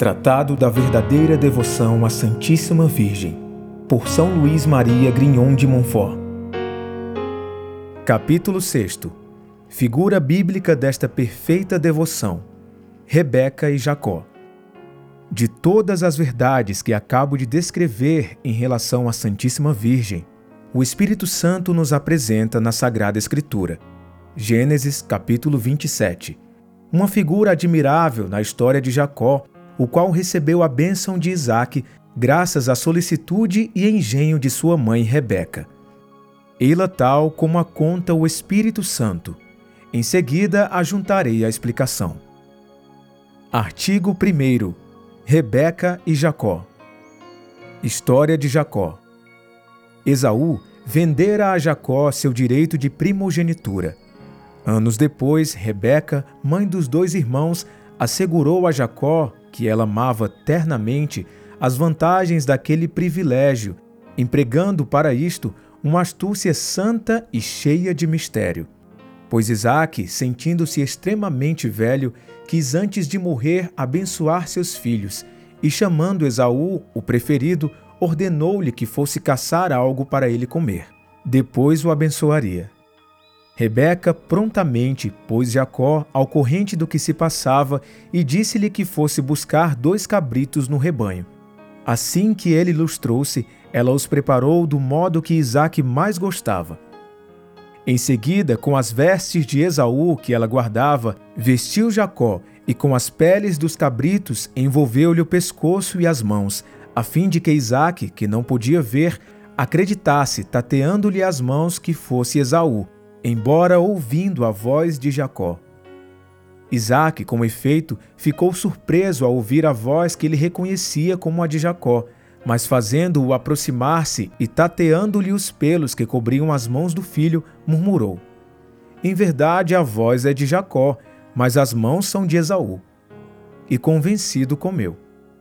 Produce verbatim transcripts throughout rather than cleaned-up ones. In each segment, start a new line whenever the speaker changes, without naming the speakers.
Tratado da verdadeira devoção à Santíssima Virgem, por São Luís Maria Grignon de Montfort. Capítulo seis. Figura bíblica desta perfeita devoção: Rebeca e Jacó. De todas as verdades que acabo de descrever em relação à Santíssima Virgem, o Espírito Santo nos apresenta na Sagrada Escritura. Gênesis capítulo vinte e sete. Uma figura admirável na história de Jacó, o qual recebeu a bênção de Isaque graças à solicitude e engenho de sua mãe Rebeca. Ei-la tal como a conta o Espírito Santo. Em seguida, ajuntarei a explicação. Artigo primeiro. Rebeca e Jacó. História de Jacó. Esaú vendera a Jacó seu direito de primogenitura. Anos depois, Rebeca, mãe dos dois irmãos, assegurou a Jacó, que ela amava ternamente, as vantagens daquele privilégio, empregando para isto uma astúcia santa e cheia de mistério. Pois Isaque, sentindo-se extremamente velho, quis antes de morrer abençoar seus filhos, e chamando Esaú, o preferido, ordenou-lhe que fosse caçar algo para ele comer. Depois o abençoaria. Rebeca prontamente pôs Jacó ao corrente do que se passava e disse-lhe que fosse buscar dois cabritos no rebanho. Assim que ele lhes trouxe, ela os preparou do modo que Isaque mais gostava. Em seguida, com as vestes de Esaú que ela guardava, vestiu Jacó e com as peles dos cabritos envolveu-lhe o pescoço e as mãos, a fim de que Isaque, que não podia ver, acreditasse, tateando-lhe as mãos, que fosse Esaú, embora ouvindo a voz de Jacó. Isaque, com efeito, ficou surpreso ao ouvir a voz que ele reconhecia como a de Jacó, mas fazendo-o aproximar-se e tateando-lhe os pelos que cobriam as mãos do filho, murmurou: "Em verdade a voz é de Jacó, mas as mãos são de Esaú." E convencido comeu.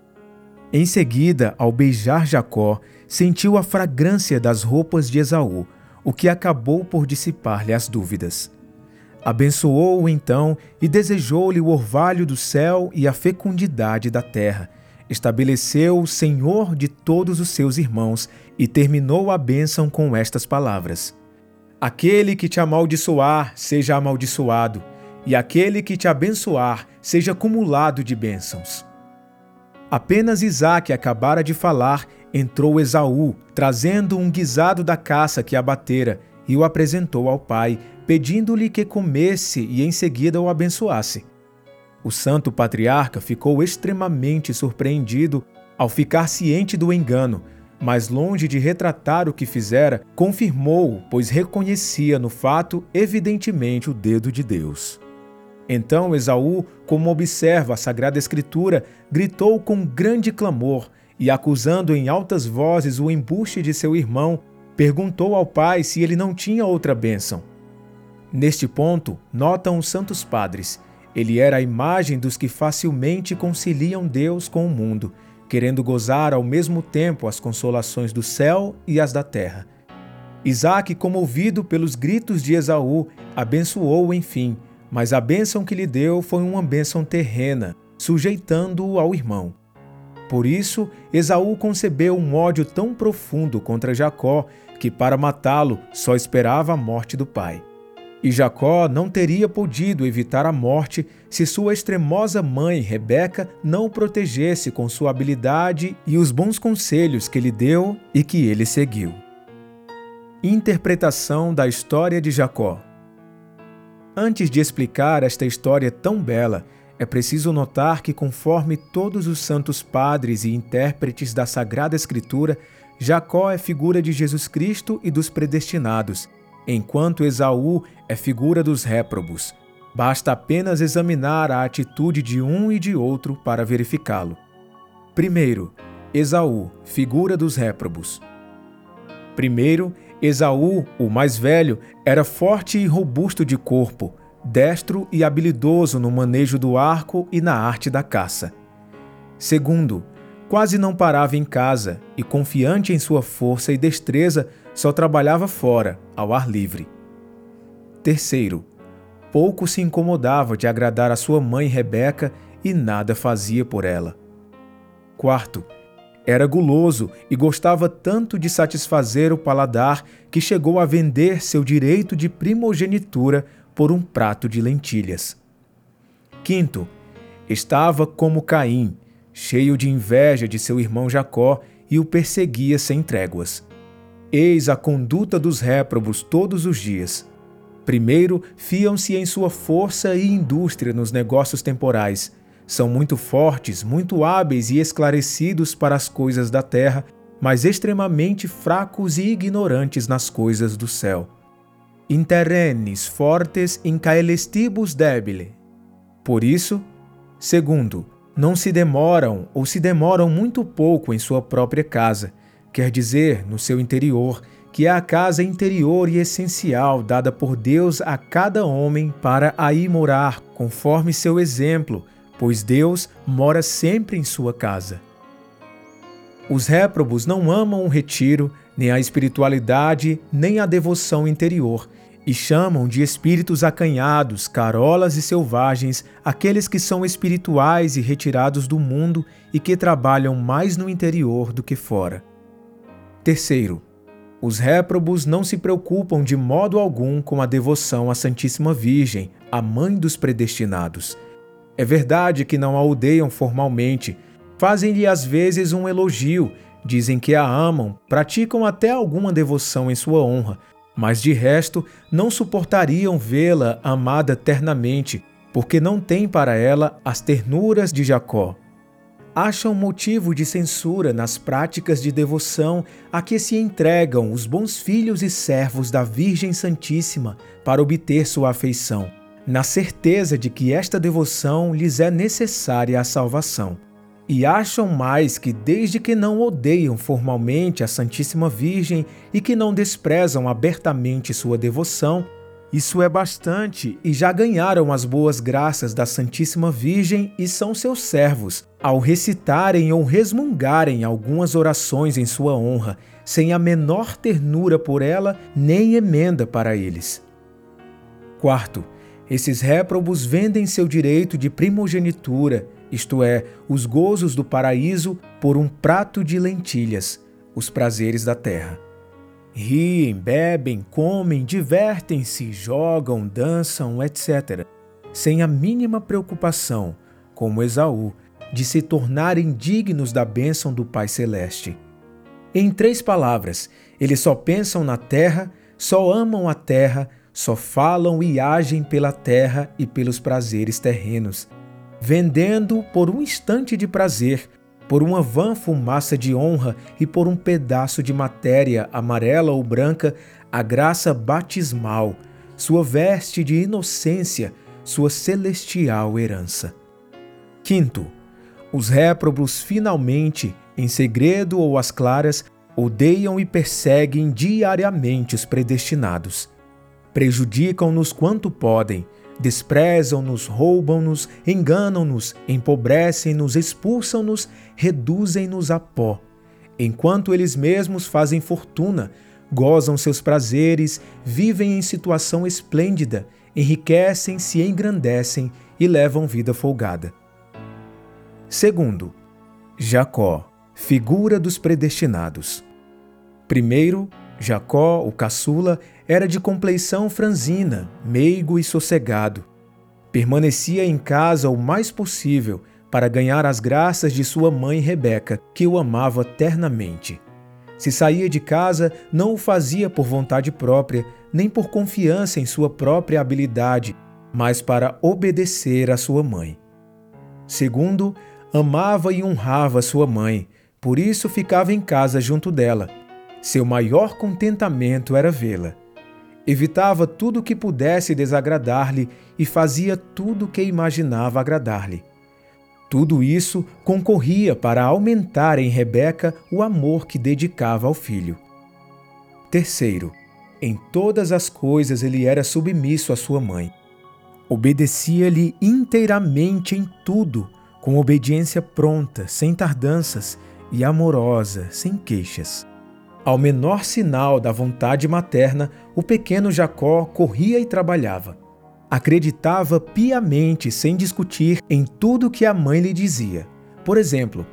Em seguida, ao beijar Jacó, sentiu a fragrância das roupas de Esaú, o que acabou por dissipar-lhe as dúvidas. Abençoou-o então e desejou-lhe o orvalho do céu e a fecundidade da terra. Estabeleceu-o senhor de todos os seus irmãos e terminou a bênção com estas palavras: "Aquele que te amaldiçoar, seja amaldiçoado, e aquele que te abençoar, seja cumulado de bênçãos." Apenas Isaque acabara de falar, entrou Esaú, trazendo um guisado da caça que abatera, e o apresentou ao pai, pedindo-lhe que comesse e em seguida o abençoasse. O santo patriarca ficou extremamente surpreendido ao ficar ciente do engano, mas longe de retratar o que fizera, confirmou-o, pois reconhecia no fato evidentemente o dedo de Deus. Então Esaú, como observa a Sagrada Escritura, gritou com grande clamor e, acusando em altas vozes o embuste de seu irmão, perguntou ao pai se ele não tinha outra bênção. Neste ponto, notam os santos padres, ele era a imagem dos que facilmente conciliam Deus com o mundo, querendo gozar ao mesmo tempo as consolações do céu e as da terra. Isaque, comovido pelos gritos de Esaú, abençoou-o enfim, mas a bênção que lhe deu foi uma bênção terrena, sujeitando-o ao irmão. Por isso, Esaú concebeu um ódio tão profundo contra Jacó que, para matá-lo, só esperava a morte do pai. E Jacó não teria podido evitar a morte se sua extremosa mãe, Rebeca, não o protegesse com sua habilidade e os bons conselhos que lhe deu e que ele seguiu. Interpretação da história de Jacó. Antes de explicar esta história tão bela, é preciso notar que, conforme todos os santos padres e intérpretes da Sagrada Escritura, Jacó é figura de Jesus Cristo e dos predestinados, enquanto Esaú é figura dos réprobos. Basta apenas examinar a atitude de um e de outro para verificá-lo. Primeiro, Esaú, figura dos réprobos. Primeiro, Esaú, o mais velho, era forte e robusto de corpo, destro e habilidoso no manejo do arco e na arte da caça. Segundo, quase não parava em casa e, confiante em sua força e destreza, só trabalhava fora, ao ar livre. Terceiro, pouco se incomodava de agradar a sua mãe Rebeca e nada fazia por ela. quarto. Era guloso e gostava tanto de satisfazer o paladar que chegou a vender seu direito de primogenitura por um prato de lentilhas. Quinto, estava como Caim, cheio de inveja de seu irmão Jacó, e o perseguia sem tréguas. Eis a conduta dos réprobos todos os dias. Primeiro, fiam-se em sua força e indústria nos negócios temporais. São muito fortes, muito hábeis e esclarecidos para as coisas da terra, mas extremamente fracos e ignorantes nas coisas do céu. Interrennis fortes in caelestibus debile. Por isso, segundo, não se demoram ou se demoram muito pouco em sua própria casa, quer dizer, no seu interior, que é a casa interior e essencial dada por Deus a cada homem para aí morar, conforme seu exemplo, pois Deus mora sempre em sua casa. Os réprobos não amam o retiro, nem a espiritualidade, nem a devoção interior, e chamam de espíritos acanhados, carolas e selvagens aqueles que são espirituais e retirados do mundo e que trabalham mais no interior do que fora. Terceiro, os réprobos não se preocupam de modo algum com a devoção à Santíssima Virgem, a mãe dos predestinados. É verdade que não a odeiam formalmente, fazem-lhe às vezes um elogio, dizem que a amam, praticam até alguma devoção em sua honra, mas de resto não suportariam vê-la amada ternamente, porque não têm para ela as ternuras de Jacó. Acham motivo de censura nas práticas de devoção a que se entregam os bons filhos e servos da Virgem Santíssima para obter sua afeição, na certeza de que esta devoção lhes é necessária à salvação. E acham mais que, desde que não odeiam formalmente a Santíssima Virgem e que não desprezam abertamente sua devoção, isso é bastante e já ganharam as boas graças da Santíssima Virgem e são seus servos, ao recitarem ou resmungarem algumas orações em sua honra, sem a menor ternura por ela nem emenda para eles. Quarto, esses réprobos vendem seu direito de primogenitura, isto é, os gozos do paraíso, por um prato de lentilhas, os prazeres da terra. Riem, bebem, comem, divertem-se, jogam, dançam, etcétera, sem a mínima preocupação, como Esaú, de se tornarem dignos da bênção do Pai Celeste. Em três palavras, eles só pensam na terra, só amam a terra, só falam e agem pela terra e pelos prazeres terrenos, vendendo por um instante de prazer, por uma vã fumaça de honra e por um pedaço de matéria amarela ou branca, a graça batismal, sua veste de inocência, sua celestial herança. Quinto, os réprobos finalmente, em segredo ou às claras, odeiam e perseguem diariamente os predestinados. Prejudicam-nos quanto podem, desprezam-nos, roubam-nos, enganam-nos, empobrecem-nos, expulsam-nos, reduzem-nos a pó. Enquanto eles mesmos fazem fortuna, gozam seus prazeres, vivem em situação esplêndida, enriquecem, se engrandecem e levam vida folgada. Segundo, Jacó, figura dos predestinados. Primeiro, Jacó, o caçula, era de compleição franzina, meigo e sossegado. Permanecia em casa o mais possível para ganhar as graças de sua mãe Rebeca, que o amava ternamente. Se saía de casa, não o fazia por vontade própria, nem por confiança em sua própria habilidade, mas para obedecer à sua mãe. Segundo, amava e honrava sua mãe, por isso ficava em casa junto dela. Seu maior contentamento era vê-la. Evitava tudo o que pudesse desagradar-lhe e fazia tudo o que imaginava agradar-lhe. Tudo isso concorria para aumentar em Rebeca o amor que dedicava ao filho. Terceiro, em todas as coisas ele era submisso à sua mãe. Obedecia-lhe inteiramente em tudo, com obediência pronta, sem tardanças, e amorosa, sem queixas. Ao menor sinal da vontade materna, o pequeno Jacó corria e trabalhava. Acreditava piamente, sem discutir, em tudo que a mãe lhe dizia. Por exemplo,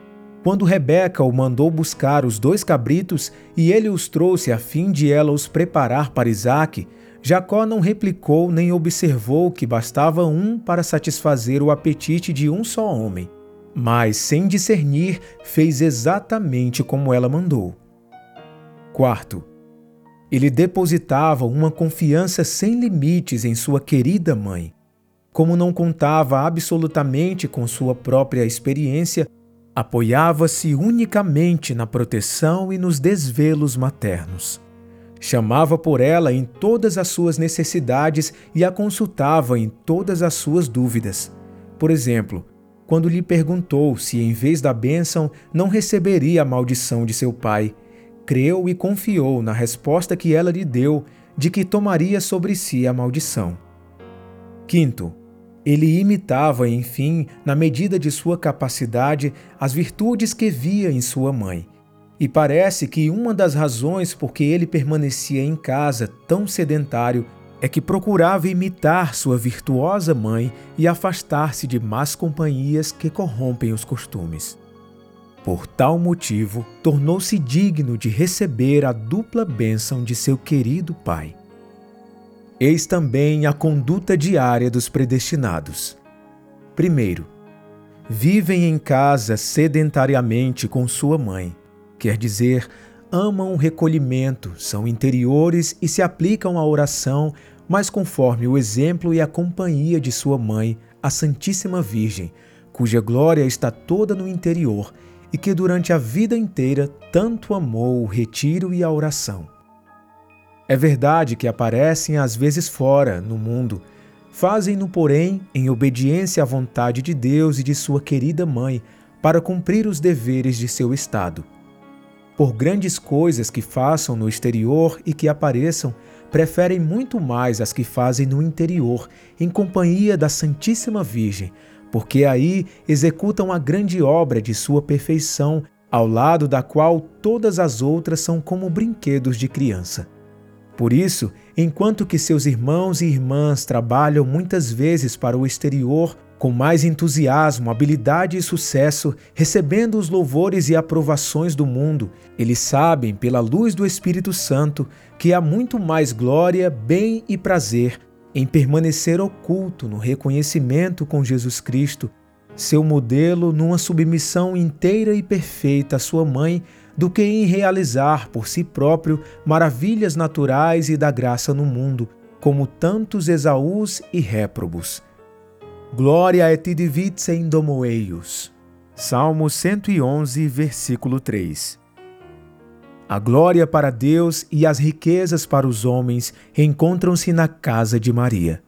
Quando Rebeca o mandou buscar os dois cabritos e ele os trouxe a fim de ela os preparar para Isaque, Jacó não replicou nem observou que bastava um para satisfazer o apetite de um só homem, mas, sem discernir, fez exatamente como ela mandou. Quarto, ele depositava uma confiança sem limites em sua querida mãe. Como não contava absolutamente com sua própria experiência, apoiava-se unicamente na proteção e nos desvelos maternos. Chamava por ela em todas as suas necessidades e a consultava em todas as suas dúvidas. Por exemplo, quando lhe perguntou se, em vez da bênção, não receberia a maldição de seu pai, creu e confiou na resposta que ela lhe deu de que tomaria sobre si a maldição. Quinto, ele imitava, enfim, na medida de sua capacidade, as virtudes que via em sua mãe. E parece que uma das razões por que ele permanecia em casa tão sedentário é que procurava imitar sua virtuosa mãe e afastar-se de más companhias que corrompem os costumes. Por tal motivo, tornou-se digno de receber a dupla bênção de seu querido pai. Eis também a conduta diária dos predestinados. Primeiro, vivem em casa sedentariamente com sua mãe, quer dizer, amam o recolhimento, são interiores e se aplicam à oração, mas conforme o exemplo e a companhia de sua mãe, a Santíssima Virgem, cuja glória está toda no interior e que durante a vida inteira tanto amou o retiro e a oração. É verdade que aparecem às vezes fora, no mundo, fazem-no, porém, em obediência à vontade de Deus e de sua querida mãe, para cumprir os deveres de seu estado. Por grandes coisas que façam no exterior e que apareçam, preferem muito mais as que fazem no interior, em companhia da Santíssima Virgem, porque aí executam a grande obra de sua perfeição, ao lado da qual todas as outras são como brinquedos de criança. Por isso, enquanto que seus irmãos e irmãs trabalham muitas vezes para o exterior, com mais entusiasmo, habilidade e sucesso, recebendo os louvores e aprovações do mundo, eles sabem, pela luz do Espírito Santo, que há muito mais glória, bem e prazer em permanecer oculto no reconhecimento com Jesus Cristo, seu modelo numa submissão inteira e perfeita à sua mãe, do que em realizar por si próprio maravilhas naturais e da graça no mundo, como tantos Esaús e réprobos. Glória et divitse in domo eius. Salmo cento e onze, versículo três. A glória para Deus e as riquezas para os homens encontram-se na casa de Maria.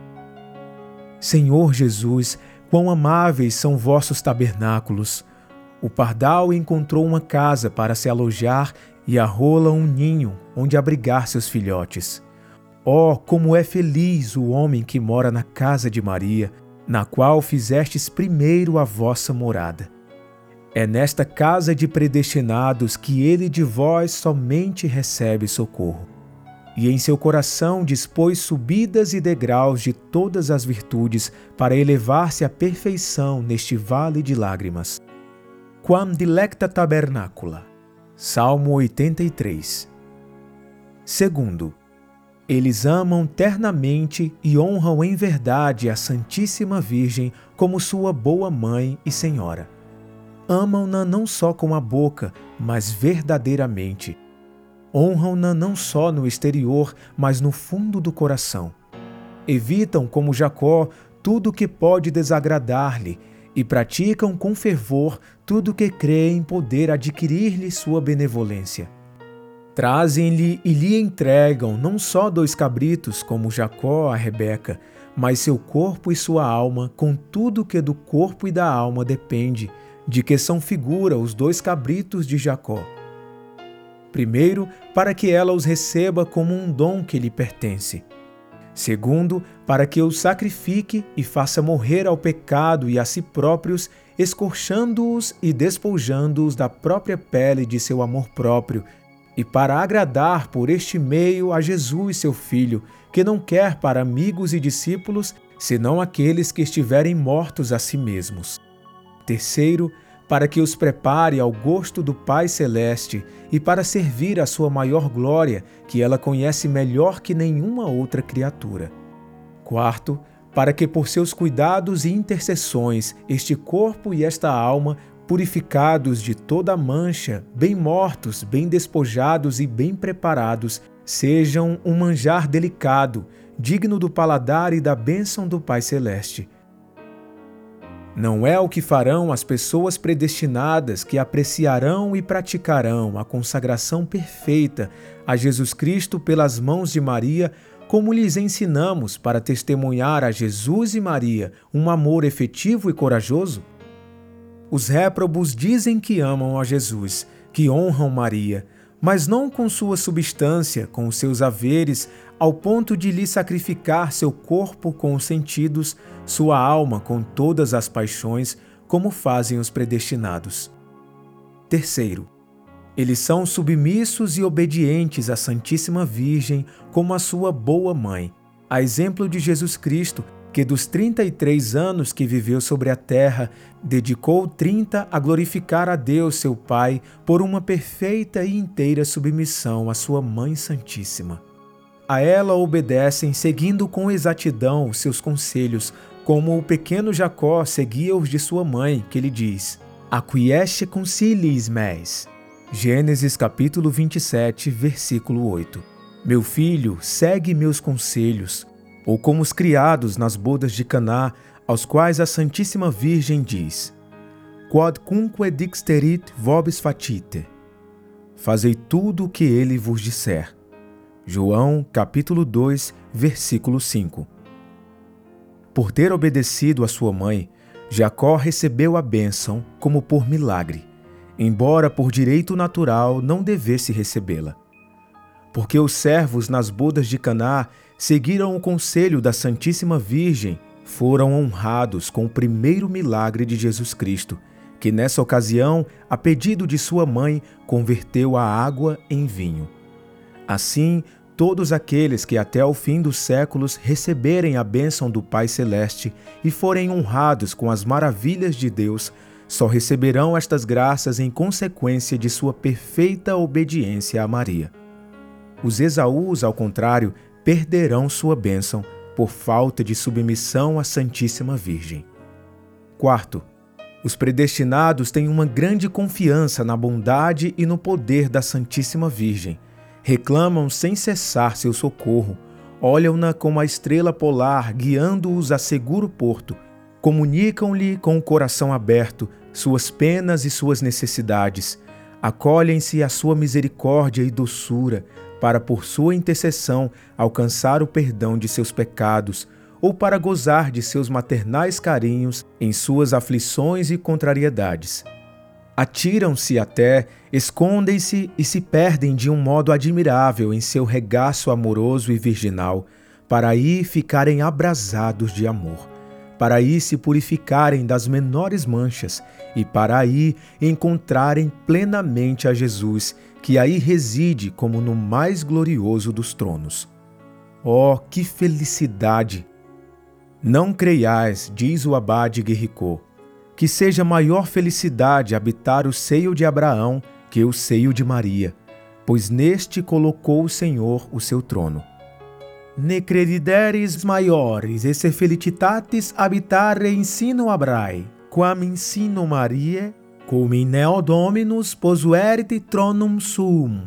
Senhor Jesus, quão amáveis são vossos tabernáculos! O pardal encontrou uma casa para se alojar e a rola um ninho onde abrigar seus filhotes. Oh, como é feliz o homem que mora na casa de Maria, na qual fizestes primeiro a vossa morada. É nesta casa de predestinados que ele de vós somente recebe socorro. E em seu coração dispôs subidas e degraus de todas as virtudes para elevar-se à perfeição neste vale de lágrimas. Quam dilecta tabernacula. Salmo oitenta e três. Segundo, eles amam ternamente e honram em verdade a Santíssima Virgem como sua boa mãe e senhora. Amam-na não só com a boca, mas verdadeiramente. Honram-na não só no exterior, mas no fundo do coração. Evitam, como Jacó, tudo o que pode desagradar-lhe e praticam com fervor tudo o que creem poder adquirir-lhe sua benevolência. Trazem-lhe e lhe entregam não só dois cabritos, como Jacó a Rebeca, mas seu corpo e sua alma, com tudo que do corpo e da alma depende, de que são figura os dois cabritos de Jacó. Primeiro, para que ela os receba como um dom que lhe pertence. Segundo, para que os sacrifique e faça morrer ao pecado e a si próprios, escorchando-os e despojando-os da própria pele de seu amor próprio, e para agradar por este meio a Jesus, seu Filho, que não quer para amigos e discípulos, senão aqueles que estiverem mortos a si mesmos. Terceiro, para que os prepare ao gosto do Pai Celeste e para servir a sua maior glória, que ela conhece melhor que nenhuma outra criatura. Quarto, para que por seus cuidados e intercessões este corpo e esta alma, purificados de toda mancha, bem mortos, bem despojados e bem preparados, sejam um manjar delicado, digno do paladar e da bênção do Pai Celeste. Não é o que farão as pessoas predestinadas que apreciarão e praticarão a consagração perfeita a Jesus Cristo pelas mãos de Maria, como lhes ensinamos para testemunhar a Jesus e Maria um amor efetivo e corajoso? Os réprobos dizem que amam a Jesus, que honram Maria, mas não com sua substância, com os seus haveres, ao ponto de lhe sacrificar seu corpo com os sentidos, sua alma com todas as paixões, como fazem os predestinados. Terceiro, eles são submissos e obedientes à Santíssima Virgem como a sua boa mãe, a exemplo de Jesus Cristo, que dos trinta e três anos que viveu sobre a terra, dedicou trinta a glorificar a Deus, seu Pai, por uma perfeita e inteira submissão à sua Mãe Santíssima. A ela obedecem, seguindo com exatidão os seus conselhos, como o pequeno Jacó seguia os de sua mãe, que lhe diz: Aquiesce concilis meis. Gênesis capítulo vinte e sete, versículo oito. Meu filho, segue meus conselhos, ou como os criados nas bodas de Caná, aos quais a Santíssima Virgem diz: Quodcunque dixterit vobis facite. Fazei tudo o que ele vos disser. João, capítulo dois, versículo cinco. Por ter obedecido a sua mãe, Jacó recebeu a bênção como por milagre, embora por direito natural não devesse recebê-la. Porque os servos nas bodas de Caná seguiram o conselho da Santíssima Virgem, foram honrados com o primeiro milagre de Jesus Cristo, que nessa ocasião, a pedido de sua mãe, converteu a água em vinho. Assim, todos aqueles que até ao fim dos séculos receberem a bênção do Pai Celeste e forem honrados com as maravilhas de Deus, só receberão estas graças em consequência de sua perfeita obediência a Maria. Os Esaús, ao contrário, perderão sua bênção por falta de submissão à Santíssima Virgem. Quarto, os predestinados têm uma grande confiança na bondade e no poder da Santíssima Virgem. Reclamam sem cessar seu socorro, olham-na como a estrela polar guiando-os a seguro porto, comunicam-lhe com o coração aberto suas penas e suas necessidades, acolhem-se à sua misericórdia e doçura, para por sua intercessão alcançar o perdão de seus pecados, ou para gozar de seus maternais carinhos em suas aflições e contrariedades. Atiram-se até, escondem-se e se perdem de um modo admirável em seu regaço amoroso e virginal, para aí ficarem abrasados de amor, para aí se purificarem das menores manchas e para aí encontrarem plenamente a Jesus, que aí reside como no mais glorioso dos tronos. Oh, que felicidade! Não creiais, diz o abade Guerricot, que seja maior felicidade habitar o seio de Abraão que o seio de Maria, pois neste colocou o Senhor o seu trono. Ne credideris maiores esse felicitatis habitare in sino Abrae, quam in sino Mariae, cum in neo Dominus posuerit tronum suum.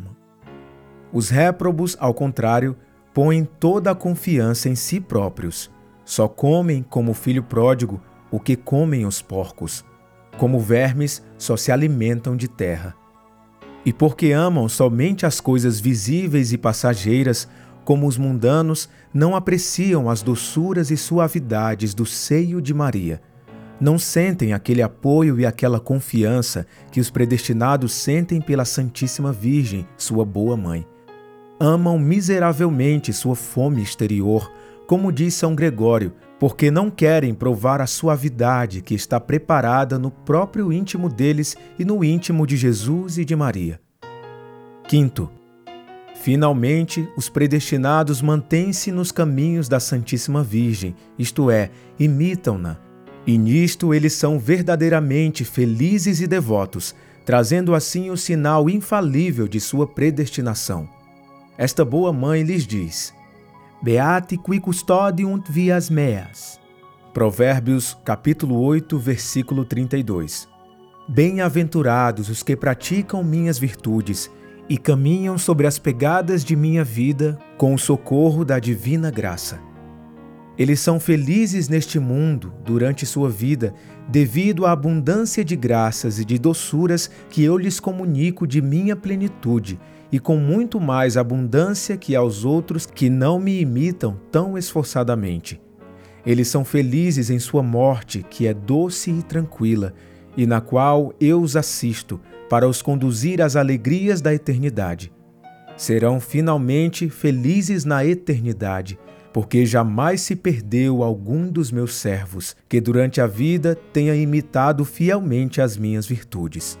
Os réprobos, ao contrário, põem toda a confiança em si próprios. Só comem, como o filho pródigo, o que comem os porcos. Como vermes, só se alimentam de terra. E porque amam somente as coisas visíveis e passageiras, como os mundanos, não apreciam as doçuras e suavidades do seio de Maria. Não sentem aquele apoio e aquela confiança que os predestinados sentem pela Santíssima Virgem, sua boa mãe. Amam miseravelmente sua fome exterior, como diz São Gregório, porque não querem provar a suavidade que está preparada no próprio íntimo deles e no íntimo de Jesus e de Maria. Quinto, finalmente, os predestinados mantêm-se nos caminhos da Santíssima Virgem, isto é, imitam-na, E nisto eles são verdadeiramente felizes e devotos, trazendo assim o sinal infalível de sua predestinação. Esta boa mãe lhes diz: Beati qui custodiunt vias meas. Provérbios, capítulo oito, versículo trinta e dois. Bem-aventurados os que praticam minhas virtudes e caminham sobre as pegadas de minha vida com o socorro da divina graça. Eles são felizes neste mundo, durante sua vida, devido à abundância de graças e de doçuras que eu lhes comunico de minha plenitude, e com muito mais abundância que aos outros que não me imitam tão esforçadamente. Eles são felizes em sua morte, que é doce e tranquila, e na qual eu os assisto, para os conduzir às alegrias da eternidade. Serão finalmente felizes na eternidade, porque jamais se perdeu algum dos meus servos, que durante a vida tenha imitado fielmente as minhas virtudes.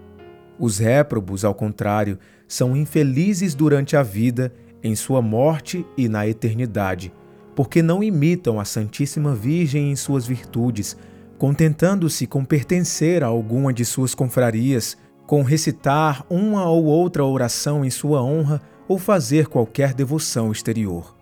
Os réprobos, ao contrário, são infelizes durante a vida, em sua morte e na eternidade, porque não imitam a Santíssima Virgem em suas virtudes, contentando-se com pertencer a alguma de suas confrarias, com recitar uma ou outra oração em sua honra ou fazer qualquer devoção exterior.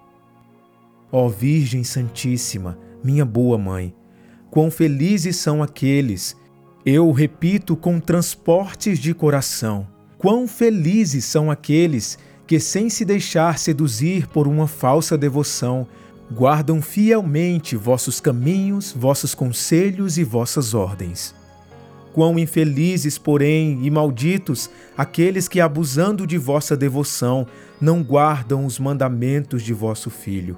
Ó Virgem Santíssima, minha boa mãe, quão felizes são aqueles, eu repito com transportes de coração, quão felizes são aqueles que, sem se deixar seduzir por uma falsa devoção, guardam fielmente vossos caminhos, vossos conselhos e vossas ordens. Quão infelizes, porém, e malditos aqueles que, abusando de vossa devoção, não guardam os mandamentos de vosso Filho.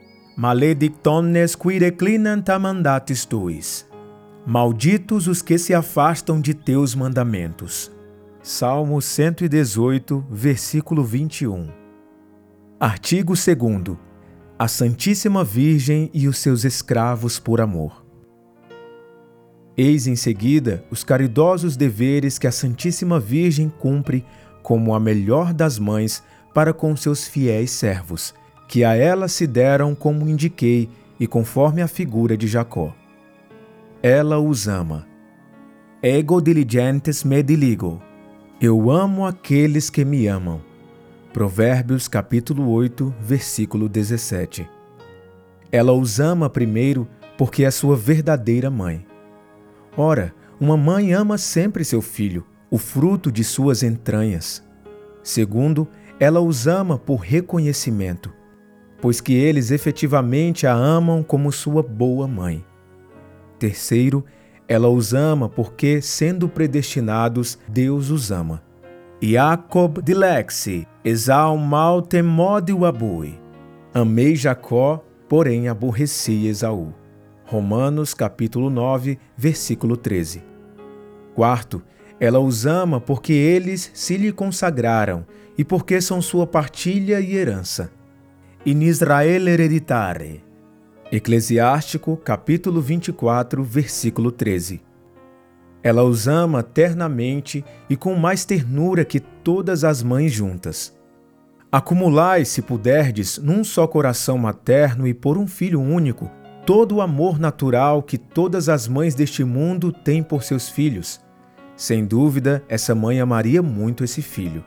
Maledictones qui reclinant a mandatis tuis. Malditos os que se afastam de teus mandamentos. Salmo cento e dezoito, versículo vinte e um. Artigo segundo. A Santíssima Virgem e os seus escravos por amor. Eis em seguida os caridosos deveres que a Santíssima Virgem cumpre como a melhor das mães para com seus fiéis servos, que a ela se deram como indiquei e conforme a figura de Jacó. Ela os ama. Ego diligentes me diligo. Eu amo aqueles que me amam. Provérbios capítulo oito, versículo dezessete. Ela os ama primeiro porque é sua verdadeira mãe. Ora, uma mãe ama sempre seu filho, o fruto de suas entranhas. Segundo, ela os ama por reconhecimento, pois que eles efetivamente a amam como sua boa mãe. Terceiro, ela os ama porque, sendo predestinados, Deus os ama. Jacob dilexi, Esau mal temódio abui. Amei Jacó, porém aborreci Esaú. Romanos capítulo nove, versículo treze. Quarto, ela os ama porque eles se lhe consagraram e porque são sua partilha e herança. In Israel hereditare. Eclesiástico capítulo vinte e quatro, versículo treze. Ela os ama ternamente e com mais ternura que todas as mães juntas. Acumulai, se puderdes, num só coração materno e por um filho único, todo o amor natural que todas as mães deste mundo têm por seus filhos. Sem dúvida, essa mãe amaria muito esse filho.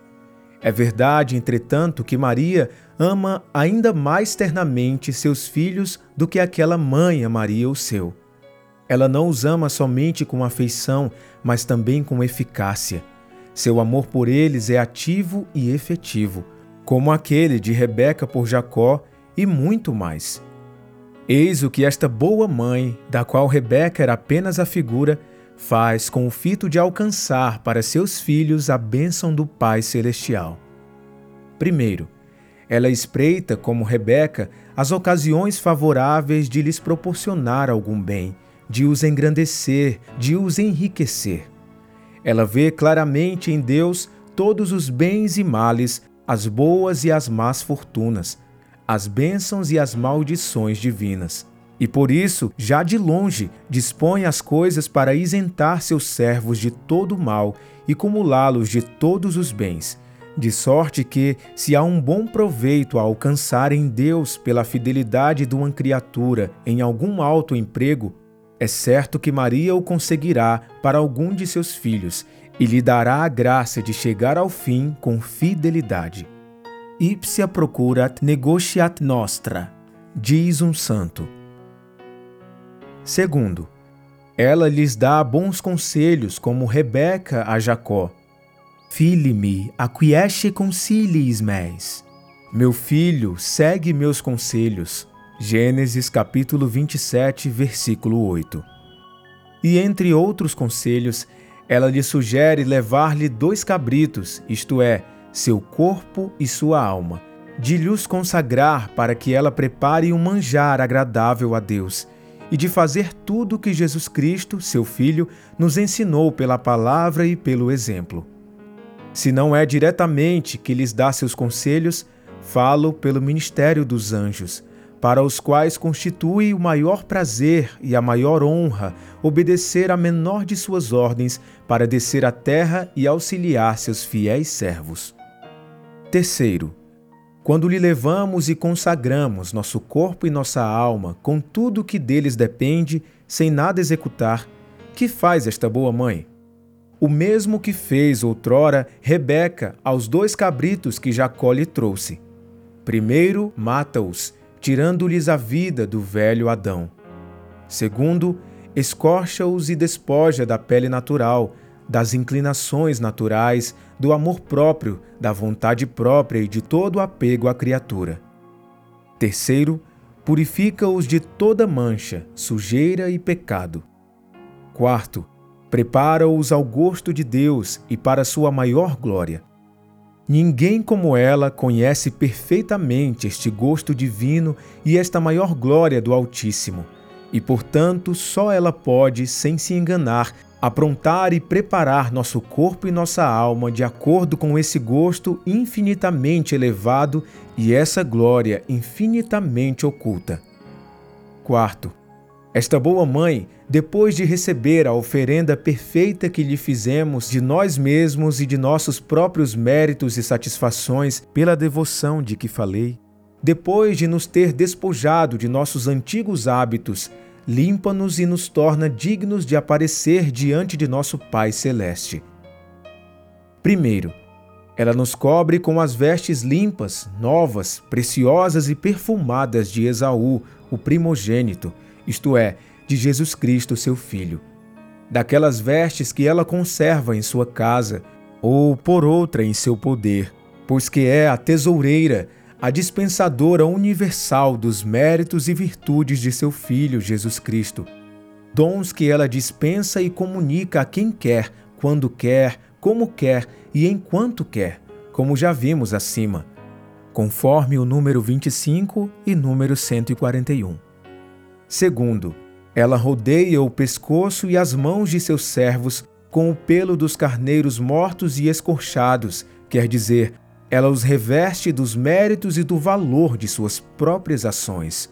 É verdade, entretanto, que Maria ama ainda mais ternamente seus filhos do que aquela mãe amaria o seu. Ela não os ama somente com afeição, mas também com eficácia. Seu amor por eles é ativo e efetivo, como aquele de Rebeca por Jacó e muito mais. Eis o que esta boa mãe, da qual Rebeca era apenas a figura, faz com o fito de alcançar para seus filhos a bênção do Pai Celestial. Primeiro, ela espreita, como Rebeca, as ocasiões favoráveis de lhes proporcionar algum bem, de os engrandecer, de os enriquecer. Ela vê claramente em Deus todos os bens e males, as boas e as más fortunas, as bênçãos e as maldições divinas. E por isso, já de longe, dispõe as coisas para isentar seus servos de todo o mal e cumulá-los de todos os bens, de sorte que, se há um bom proveito a alcançar em Deus pela fidelidade de uma criatura em algum alto emprego, É certo que Maria o conseguirá para algum de seus filhos e lhe dará a graça de chegar ao fim com fidelidade. Ipsia procurat negociat nostra, diz um santo. Segundo, ela lhes dá bons conselhos, como Rebeca a Jacó. Fili-me, acquiesce consiliis meis. Meu filho, segue meus conselhos. Gênesis capítulo vinte e sete, versículo oito. E entre outros conselhos, ela lhe sugere levar-lhe dois cabritos, isto é, seu corpo e sua alma, de lhos consagrar para que ela prepare um manjar agradável a Deus, e de fazer tudo o que Jesus Cristo, seu Filho, nos ensinou pela palavra e pelo exemplo. Se não é diretamente que lhes dá seus conselhos, falo pelo ministério dos anjos, para os quais constitui o maior prazer e a maior honra obedecer a menor de suas ordens para descer à terra e auxiliar seus fiéis servos. Terceiro, quando lhe levamos e consagramos nosso corpo e nossa alma com tudo que deles depende, sem nada executar, que faz esta boa mãe? O mesmo que fez outrora Rebeca aos dois cabritos que Jacó lhe trouxe. Primeiro, mata-os, tirando-lhes a vida do velho Adão. Segundo, escorcha-os e despoja da pele natural, das inclinações naturais, do amor próprio, da vontade própria e de todo o apego à criatura. Terceiro, purifica-os de toda mancha, sujeira e pecado. Quarto, prepara-os ao gosto de Deus e para sua maior glória. Ninguém como ela conhece perfeitamente este gosto divino e esta maior glória do Altíssimo, e, portanto, só ela pode, sem se enganar, aprontar e preparar nosso corpo e nossa alma de acordo com esse gosto infinitamente elevado e essa glória infinitamente oculta. Quarto, esta boa mãe, depois de receber a oferenda perfeita que lhe fizemos de nós mesmos e de nossos próprios méritos e satisfações pela devoção de que falei, depois de nos ter despojado de nossos antigos hábitos, limpa-nos e nos torna dignos de aparecer diante de nosso Pai Celeste. Primeiro, ela nos cobre com as vestes limpas, novas, preciosas e perfumadas de Esaú, o primogênito, isto é, de Jesus Cristo, seu Filho. Daquelas vestes que ela conserva em sua casa, ou por outra em seu poder, pois que é a tesoureira, a dispensadora universal dos méritos e virtudes de seu Filho, Jesus Cristo. Dons que ela dispensa e comunica a quem quer, quando quer, como quer e enquanto quer, como já vimos acima, conforme o número vinte e cinco e número cento e quarenta e um. Segundo, ela rodeia o pescoço e as mãos de seus servos com o pelo dos carneiros mortos e escorchados, quer dizer, ela os reveste dos méritos e do valor de suas próprias ações.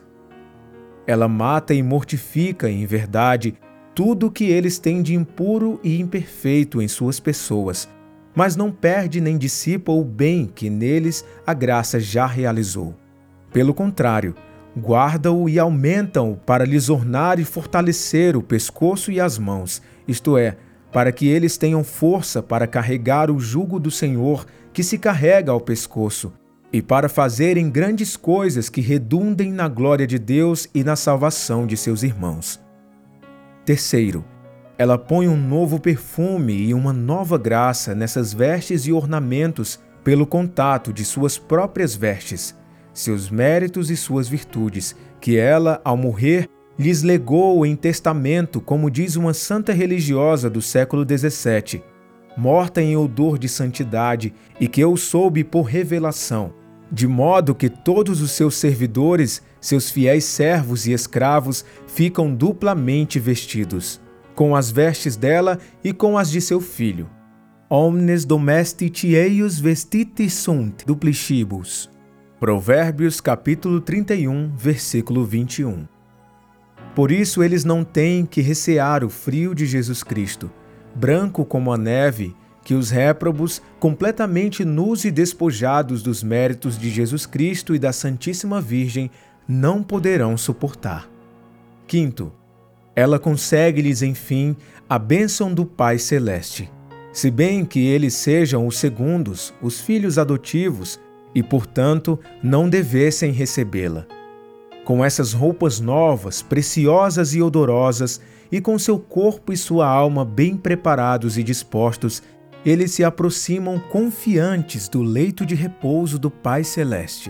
Ela mata e mortifica, em verdade, tudo o que eles têm de impuro e imperfeito em suas pessoas, mas não perde nem dissipa o bem que neles a graça já realizou. Pelo contrário, guarda-o e aumenta-o para lhes ornar e fortalecer o pescoço e as mãos, isto é, para que eles tenham força para carregar o jugo do Senhor que se carrega ao pescoço, e para fazerem grandes coisas que redundem na glória de Deus e na salvação de seus irmãos. Terceiro, ela põe um novo perfume e uma nova graça nessas vestes e ornamentos pelo contato de suas próprias vestes, seus méritos e suas virtudes, que ela, ao morrer, lhes legou em testamento, como diz uma santa religiosa do século dezessete, morta em odor de santidade, e que eu soube por revelação, de modo que todos os seus servidores, seus fiéis servos e escravos, ficam duplamente vestidos, com as vestes dela e com as de seu filho. Omnes domestici eius vestiti sunt duplicibus. Provérbios capítulo trinta e um, versículo vinte e um. Por isso eles não têm que recear o frio de Jesus Cristo, branco como a neve, que os réprobos, completamente nus e despojados dos méritos de Jesus Cristo e da Santíssima Virgem, não poderão suportar. Quinto, Ela concede-lhes, enfim, a bênção do Pai Celeste, se bem que eles sejam os segundos, os filhos adotivos, e, portanto, não devessem recebê-la. Com essas roupas novas, preciosas e odorosas, e com seu corpo e sua alma bem preparados e dispostos, eles se aproximam confiantes do leito de repouso do Pai Celeste.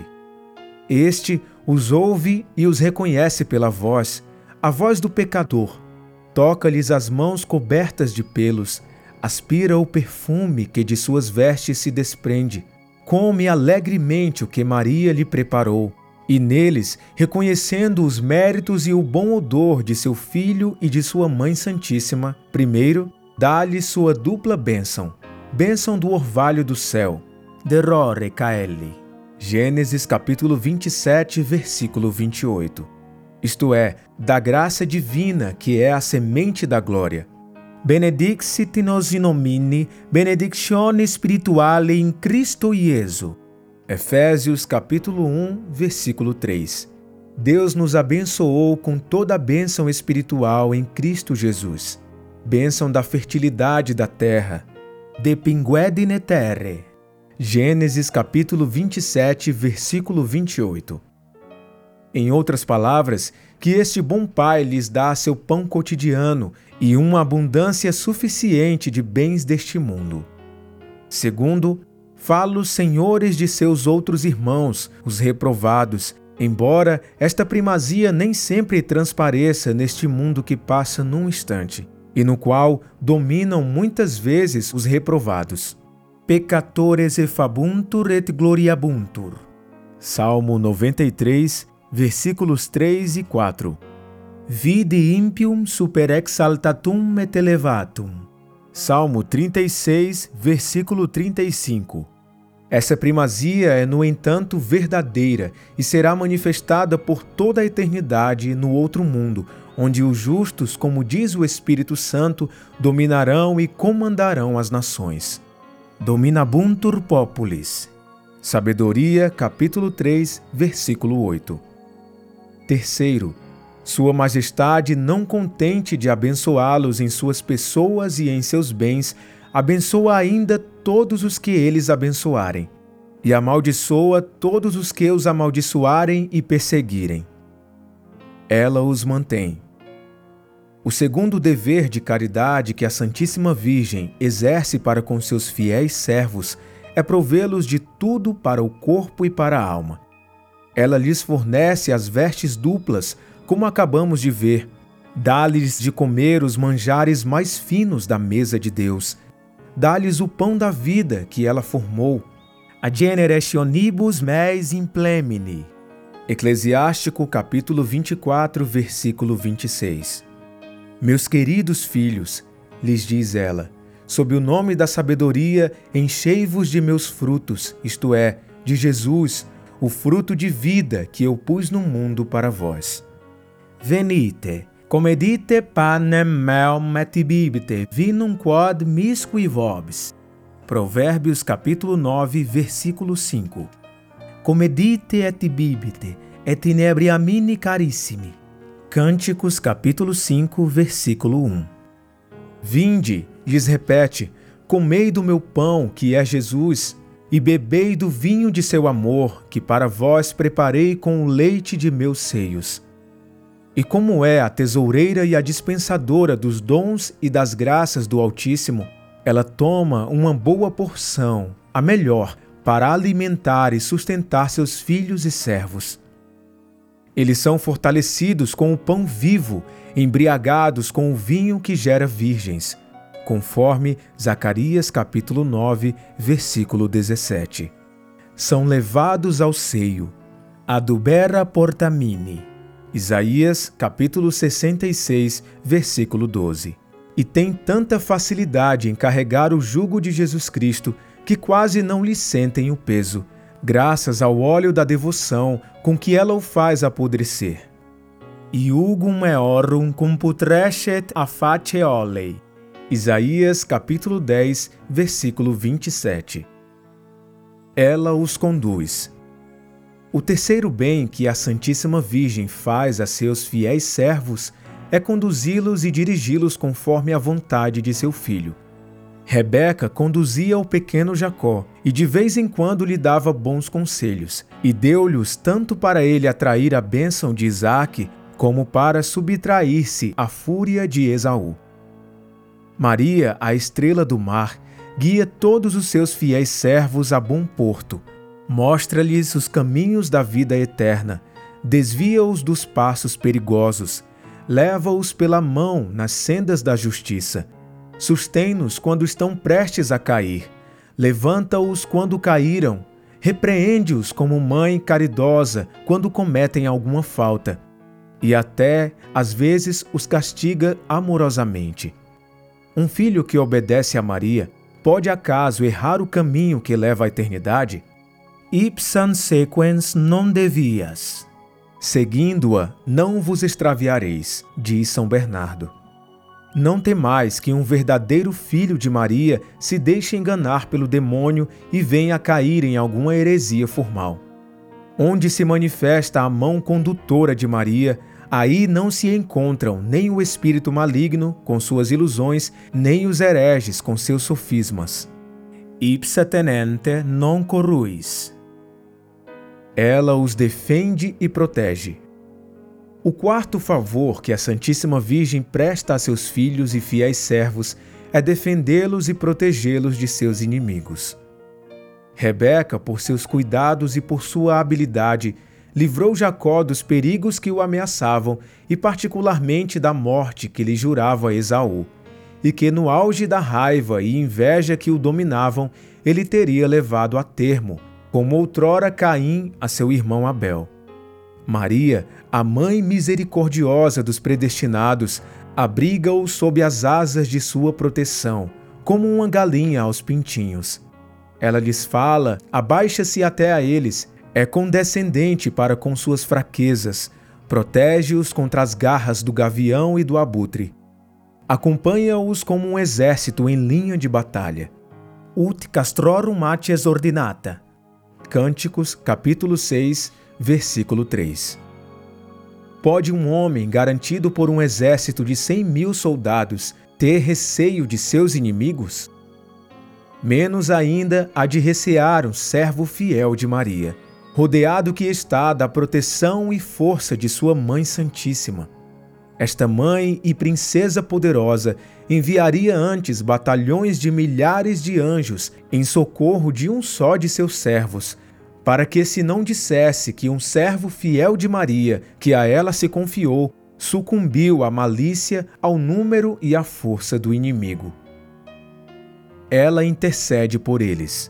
Este os ouve e os reconhece pela voz, a voz do pecador. Toca-lhes as mãos cobertas de pelos, aspira o perfume que de suas vestes se desprende, come alegremente o que Maria lhe preparou, e neles, reconhecendo os méritos e o bom odor de seu filho e de sua Mãe Santíssima, primeiro, dá-lhe sua dupla bênção, bênção do orvalho do céu, derore caeli. Gênesis capítulo vinte e sete, versículo vinte e oito. Isto é, da graça divina que é a semente da glória. Benedixit nos in nomine, benedictione spirituale in Cristo Iesu. Efésios capítulo um, versículo três. Deus nos abençoou com toda a bênção espiritual em Cristo Jesus. Bênção da fertilidade da terra. De pinguedine terre. Gênesis capítulo vinte e sete, versículo vinte e oito. Em outras palavras, que este bom Pai lhes dá seu pão cotidiano e uma abundância suficiente de bens deste mundo. Segundo, fala os senhores de seus outros irmãos, os reprovados, embora esta primazia nem sempre transpareça neste mundo que passa num instante, e no qual dominam muitas vezes os reprovados. Peccatores effabuntur et gloriabuntur. Salmo noventa e três, versículos três e quatro. Vide impium super exaltatum et elevatum. Salmo trinta e seis, versículo trinta e cinco. Essa primazia é, no entanto, verdadeira e será manifestada por toda a eternidade no outro mundo, onde os justos, como diz o Espírito Santo, dominarão e comandarão as nações. Dominabuntur populis. Sabedoria, capítulo três, versículo oito. Terceiro, Sua Majestade, não contente de abençoá-los em suas pessoas e em seus bens, abençoa ainda todos os que eles abençoarem, e amaldiçoa todos os que os amaldiçoarem e perseguirem. Ela os mantém. O segundo dever de caridade que a Santíssima Virgem exerce para com seus fiéis servos é provê-los de tudo para o corpo e para a alma. Ela lhes fornece as vestes duplas, como acabamos de ver, dá-lhes de comer os manjares mais finos da mesa de Deus, dá-lhes o pão da vida que ela formou, a generationibus meis implemini. Eclesiástico capítulo vinte e quatro, versículo vinte e seis. Meus queridos filhos, lhes diz ela, sob o nome da sabedoria, enchei-vos de meus frutos, isto é, de Jesus, o fruto de vida que eu pus no mundo para vós. Venite, comedite panem meum et bibite vinum quod miscui vobis. Provérbios capítulo nove, versículo cinco. Comedite et bibite, et inebriamini carissimi. Cânticos capítulo cinco, versículo um. Vinde, lhes repete, comei do meu pão, que é Jesus, e bebei do vinho de seu amor, que para vós preparei com o leite de meus seios. E como é a tesoureira e a dispensadora dos dons e das graças do Altíssimo, ela toma uma boa porção, a melhor, para alimentar e sustentar seus filhos e servos. Eles são fortalecidos com o pão vivo, embriagados com o vinho que gera virgens, conforme Zacarias capítulo nove, versículo dezessete. São levados ao seio, adubera portamini. Isaías capítulo sessenta e seis, versículo doze. E tem tanta facilidade em carregar o jugo de Jesus Cristo que quase não lhe sentem o peso, graças ao óleo da devoção com que ela o faz apodrecer. Iugum eorum cum putrescet a face olei. Isaías capítulo dez, versículo vinte e sete. Ela os conduz. O terceiro bem que a Santíssima Virgem faz a seus fiéis servos é conduzi-los e dirigi-los conforme a vontade de seu filho. Rebeca conduzia o pequeno Jacó e de vez em quando lhe dava bons conselhos, e deu-lhes tanto para ele atrair a bênção de Isaque, como para subtrair-se à fúria de Esaú. Maria, a estrela do mar, guia todos os seus fiéis servos a bom porto, mostra-lhes os caminhos da vida eterna, desvia-os dos passos perigosos, leva-os pela mão nas sendas da justiça, sustém-nos quando estão prestes a cair, levanta-os quando caíram, repreende-os como mãe caridosa quando cometem alguma falta, e até, às vezes, os castiga amorosamente. Um filho que obedece a Maria pode acaso errar o caminho que leva à eternidade? Ipsan sequens non devias. Seguindo-a, não vos extraviareis, diz São Bernardo. Não temais que um verdadeiro filho de Maria se deixe enganar pelo demônio e venha a cair em alguma heresia formal. Onde se manifesta a mão condutora de Maria, aí não se encontram nem o espírito maligno com suas ilusões, nem os hereges com seus sofismas. Ipsa tenente non corruis. Ela os defende e protege. O quarto favor que a Santíssima Virgem presta a seus filhos e fiéis servos é defendê-los e protegê-los de seus inimigos. Rebeca, por seus cuidados e por sua habilidade, livrou Jacó dos perigos que o ameaçavam e particularmente da morte que lhe jurava Esaú, e que no auge da raiva e inveja que o dominavam, ele teria levado a termo, como outrora Caim a seu irmão Abel. Maria, a mãe misericordiosa dos predestinados, abriga-os sob as asas de sua proteção, como uma galinha aos pintinhos. Ela lhes fala, abaixa-se até a eles, é condescendente para com suas fraquezas, protege-os contra as garras do gavião e do abutre. Acompanha-os como um exército em linha de batalha. Ut castrorum maties ordinata. Cânticos, capítulo seis, versículo três. Pode um homem, garantido por um exército de cem mil soldados, ter receio de seus inimigos? Menos ainda há de recear um servo fiel de Maria, rodeado que está da proteção e força de sua Mãe Santíssima. Esta mãe e princesa poderosa enviaria antes batalhões de milhares de anjos em socorro de um só de seus servos, para que se não dissesse que um servo fiel de Maria, que a ela se confiou, sucumbiu à malícia, ao número e à força do inimigo. Ela intercede por eles.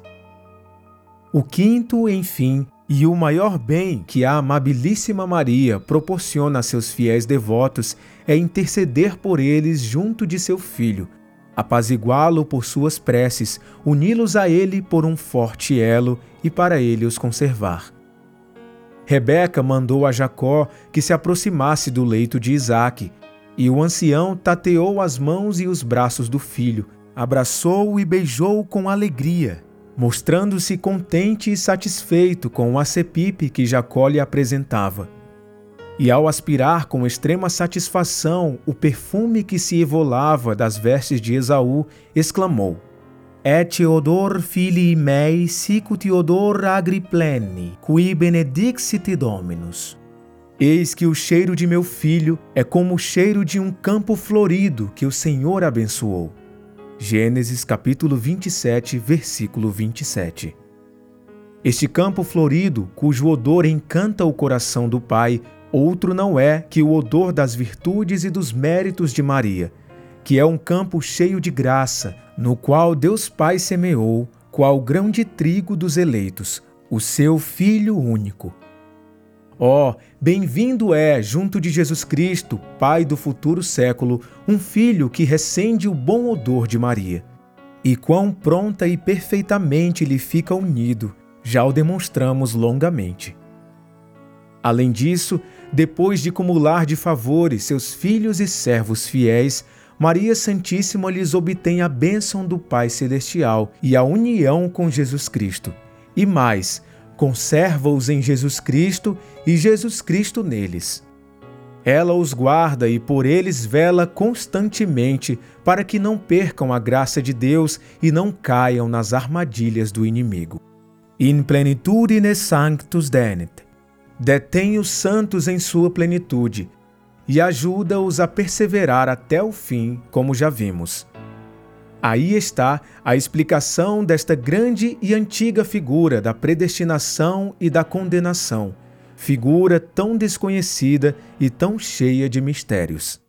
O quinto, enfim, e o maior bem que a amabilíssima Maria proporciona a seus fiéis devotos é interceder por eles junto de seu Filho, apaziguá-lo por suas preces, uni-los a ele por um forte elo e para ele os conservar. Rebeca mandou a Jacó que se aproximasse do leito de Isaque, e o ancião tateou as mãos e os braços do filho, abraçou-o e beijou-o com alegria, mostrando-se contente e satisfeito com o acepipe que Jacó lhe apresentava. E ao aspirar com extrema satisfação o perfume que se evolava das vestes de Esaú, exclamou: Et odor filii mei sicut odor agri pleni, qui benedixit Dominus. Eis que o cheiro de meu filho é como o cheiro de um campo florido que o Senhor abençoou. Gênesis capítulo vinte e sete, versículo vinte e sete. Este campo florido, cujo odor encanta o coração do Pai, outro não é que o odor das virtudes e dos méritos de Maria, que é um campo cheio de graça, no qual Deus Pai semeou, qual grão de trigo dos eleitos, o seu Filho único. Ó, oh, bem-vindo é, junto de Jesus Cristo, Pai do futuro século, um filho que recende o bom odor de Maria. E quão pronta e perfeitamente lhe fica unido, já o demonstramos longamente. Além disso, depois de cumular de favores seus filhos e servos fiéis, Maria Santíssima lhes obtém a bênção do Pai Celestial e a união com Jesus Cristo. E mais, conserva-os em Jesus Cristo e Jesus Cristo neles. Ela os guarda e por eles vela constantemente para que não percam a graça de Deus e não caiam nas armadilhas do inimigo. In plenitudine sanctus denet. Detém os santos em sua plenitude e ajuda-os a perseverar até o fim, como já vimos. Aí está a explicação desta grande e antiga figura da predestinação e da condenação, figura tão desconhecida e tão cheia de mistérios.